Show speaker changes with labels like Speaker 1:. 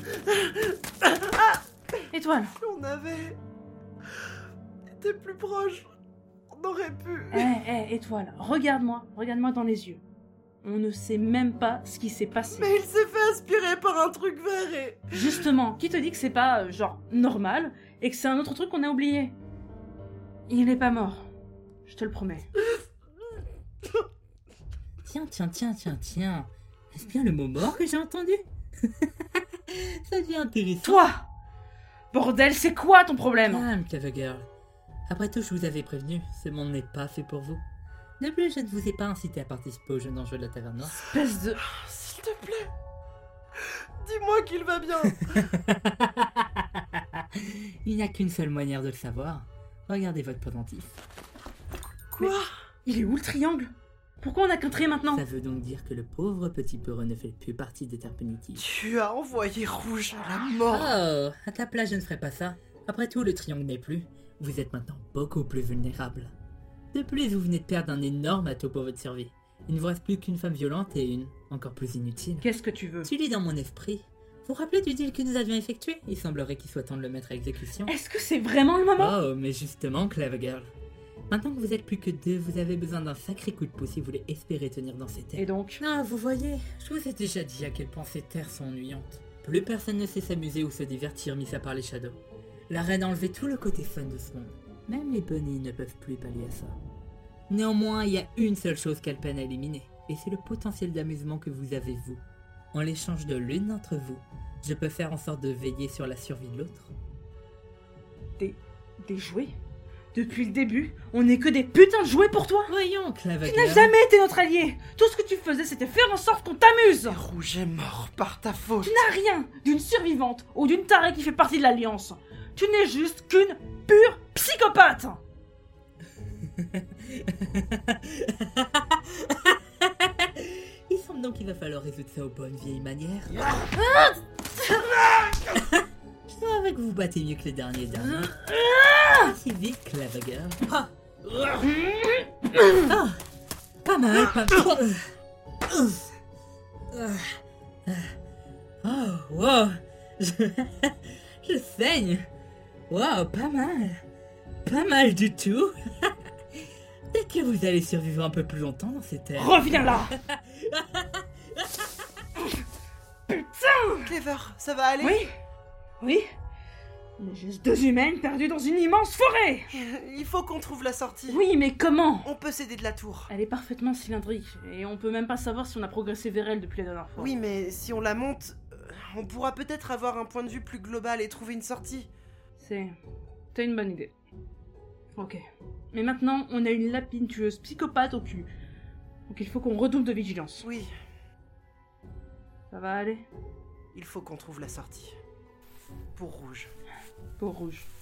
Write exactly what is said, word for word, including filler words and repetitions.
Speaker 1: Étoile.
Speaker 2: Si on avait été plus proche, on aurait pu...
Speaker 1: Hé, hé, Étoile, regarde-moi, regarde-moi dans les yeux. On ne sait même pas ce qui s'est passé.
Speaker 2: Mais il s'est fait aspirer par un truc vert et...
Speaker 1: Justement, qui te dit que c'est pas, euh, genre, normal, et que c'est un autre truc qu'on a oublié? Il est pas mort. Je te le promets.
Speaker 3: Tiens, tiens, tiens, tiens, tiens. Est-ce bien le mot mort que j'ai entendu? Ça devient intéressant.
Speaker 1: Toi! Bordel, c'est quoi ton problème?
Speaker 3: Calme, Clever Girl. Après tout, je vous avais prévenu, ce monde n'est pas fait pour vous. De plus, je ne vous ai pas incité à participer au jeu dangereux de la taverne noire.
Speaker 1: Espèce de...
Speaker 2: S'il te plaît, dis-moi qu'il va bien.
Speaker 3: Il n'y a qu'une seule manière de le savoir. Regardez votre pendentif.
Speaker 2: Quoi?
Speaker 1: Il est où le triangle? Pourquoi on a qu'un trait maintenant?
Speaker 3: Ça veut donc dire que le pauvre petit peureux ne fait plus partie des terres punitives.
Speaker 2: Tu as envoyé Rouge à la mort.
Speaker 3: Oh, à ta place, je ne ferai pas ça. Après tout, le triangle n'est plus. Vous êtes maintenant beaucoup plus vulnérable. De plus, vous venez de perdre un énorme atout pour votre survie. Il ne vous reste plus qu'une femme violente et une, encore plus inutile.
Speaker 1: Qu'est-ce que tu veux?
Speaker 3: Tu lis dans mon esprit. Vous vous rappelez du deal que nous avions effectué? Il semblerait qu'il soit temps de le mettre à exécution.
Speaker 1: Est-ce que c'est vraiment le moment?
Speaker 3: Oh, mais justement, Clever Girl. Maintenant que vous êtes plus que deux, vous avez besoin d'un sacré coup de pouce si vous voulez espérer tenir dans ces terres.
Speaker 1: Et donc?
Speaker 3: Ah, vous voyez, je vous ai déjà dit à quel point ces terres sont ennuyantes. Plus personne ne sait s'amuser ou se divertir, mis à part les Shadows. La reine a enlevé tout le côté fun de ce monde. Même les bunnies ne peuvent plus pallier à ça. Néanmoins, il y a une seule chose qu'elle peine à éliminer, et c'est le potentiel d'amusement que vous avez vous. En l'échange de l'une d'entre vous, je peux faire en sorte de veiller sur la survie de l'autre.
Speaker 1: Des... des jouets? Depuis le début, on n'est que des putains de jouets pour toi?
Speaker 3: Voyons, Clever
Speaker 1: Tu n'as
Speaker 3: Girl.
Speaker 1: jamais été notre allié! Tout ce que tu faisais, c'était faire en sorte qu'on t'amuse!
Speaker 2: Rouge est mort par ta faute.
Speaker 1: Tu n'as rien d'une survivante ou d'une tarée qui fait partie de l'Alliance. Tu n'es juste qu'une pure psychopathe!
Speaker 3: Il semble donc qu'il va falloir résoudre ça aux bonnes vieilles manières. Je savais que vous battez mieux que les derniers derniers. Si vite, Clever Girl. Ah. Ah. Pas mal, pas mal. Oh, wow. Je, je saigne. Wow, pas mal. Pas mal du tout. Peut-être que vous allez survivre un peu plus longtemps dans ces terres.
Speaker 1: Reviens là! Putain!
Speaker 2: Clever, ça va aller?
Speaker 1: Oui? Oui? On est juste deux humaines perdues dans une immense forêt!
Speaker 2: Il faut qu'on trouve la sortie.
Speaker 1: Oui, mais comment?
Speaker 2: On peut s'aider de la tour.
Speaker 1: Elle est parfaitement cylindrique, et on peut même pas savoir si on a progressé vers elle depuis la dernière fois.
Speaker 2: Oui, mais si on la monte, euh, on pourra peut-être avoir un point de vue plus global et trouver une sortie.
Speaker 1: C'est... T'as une bonne idée. Ok. Mais maintenant, on a une lapine tueuse psychopathe au cul. Donc il faut qu'on redouble de vigilance.
Speaker 2: Oui,
Speaker 1: Ça va aller?
Speaker 2: il faut qu'on trouve la sortie. Pour Rouge.
Speaker 1: Pour Rouge.